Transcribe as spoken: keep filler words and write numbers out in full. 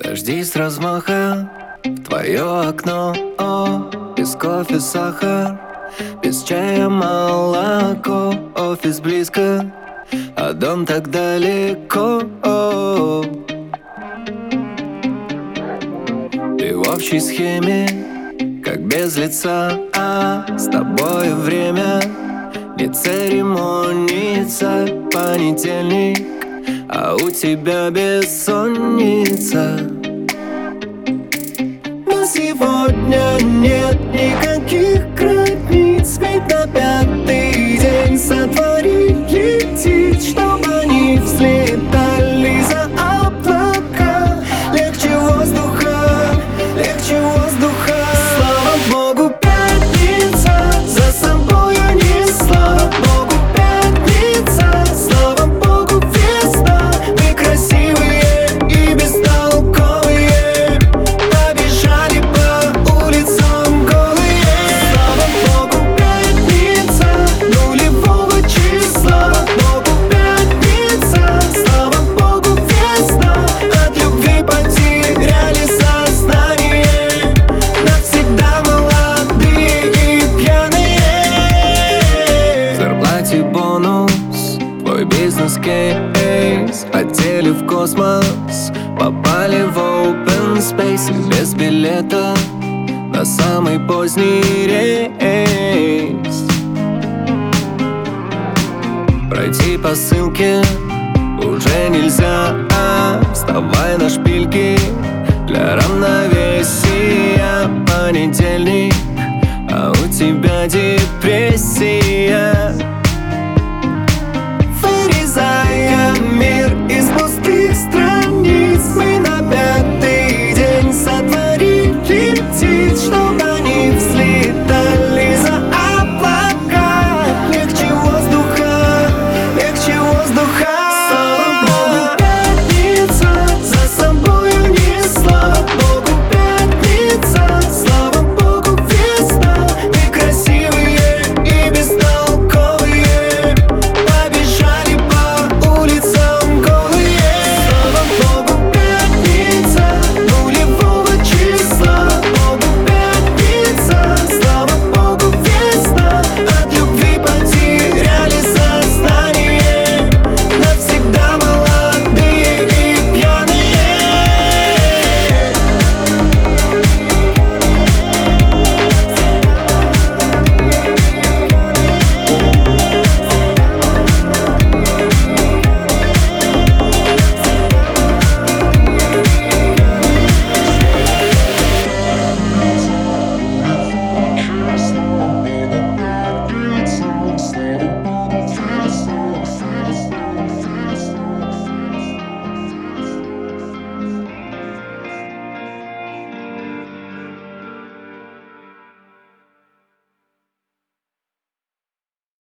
Дожди с размаха в твое окно, о, без кофе сахар, без чая молоко. Офис близко, а дом так далеко, о. Ты в общей схеме, как без лица, а с тобой время не церемонится. Понедельник, а у тебя бессонница. Но сегодня нет никаких границ, ведь на пятый день сотворили птиц, чтобы они взлетали за облака. Легче воздуха, легче воздуха. Слава Богу, пятница за собой унесла. Богу пятница, слава Богу, весна. Мы красивые и бестолковые, побежали по улицам голые. Слава Богу, пятница нулевого числа. Богу пятница, слава Богу, весна. От любви потеряли сознание, навсегда молодые и пьяные. В зарплате бонус, твой бизнес-кейс. Хотели в космос, попали в open space. Без билета на самый поздний рейс. Пройти по ссылке уже нельзя, а вставай на шпильки для равновесия. Понедельник, а у тебя депрессия.